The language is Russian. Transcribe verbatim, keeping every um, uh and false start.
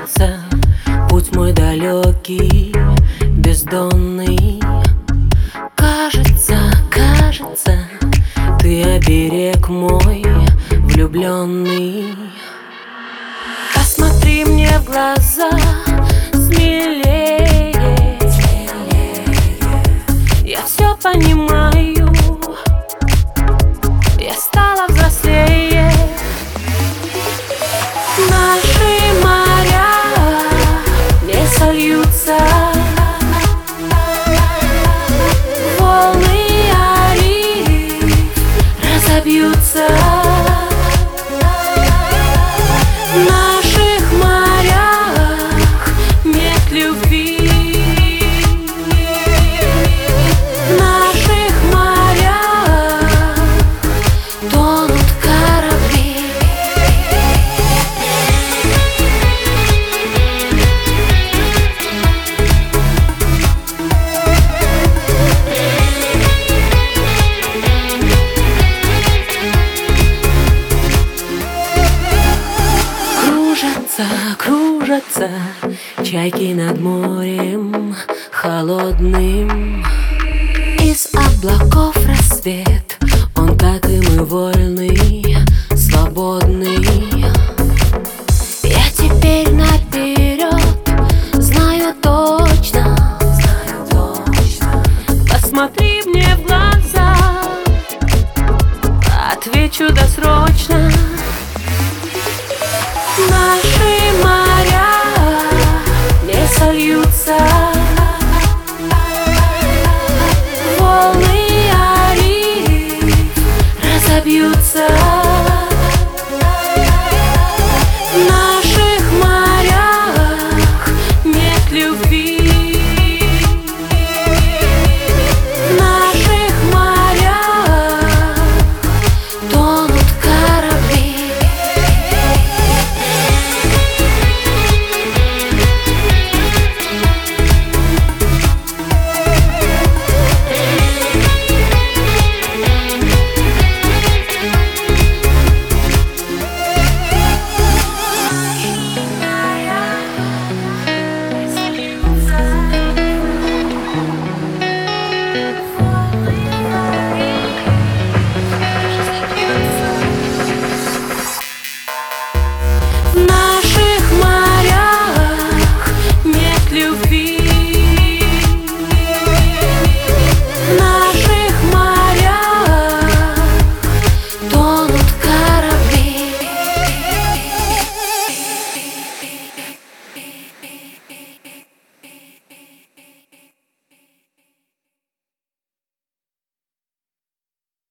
кажется, путь мой далекий, бездонный. Кажется, кажется, ты оберег мой влюбленный. Посмотри мне в глаза, смелее, я все понимаю, я стала взрослее. Наши моря не сольются, волны ариф разобьются. В наших морях нет любви, в наших морях тонут корабли. Кружатся, кружатся чайки над морем холодным. Из облаков рассвет, он, как и мы, вольный, свободный. Я теперь наперед знаю точно, знаю точно. Посмотри мне в глаза, отвечу досрочно. Наши